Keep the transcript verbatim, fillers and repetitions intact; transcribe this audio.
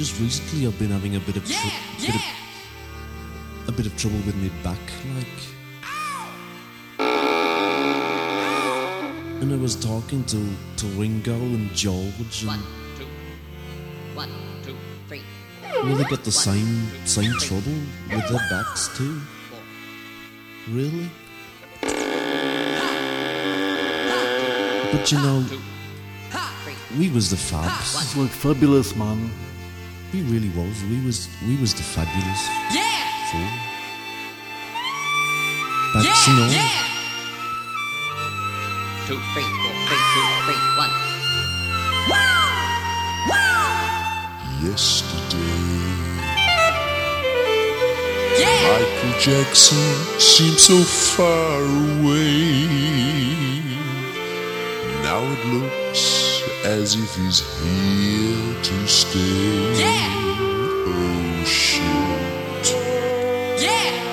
just recently I've been having a bit of, tr- Yeah, bit of yeah. a bit of trouble with my back, like. And I was talking to, to Ringo and George, and One, two, one, two, three, well, they got the same same trouble with their backs too. four. Really? But you know, we was the Fabs. It's like fabulous, man. We really was. We was we was the fabulous. Yeah, Four. Backs and yeah, all. yeah. Two, three, four, three, two, three, one. Woo! Woo! Yesterday, Yeah, Michael Jackson seems so far away. Now it looks as if he's here to stay. Yeah. Oh shit. yeah.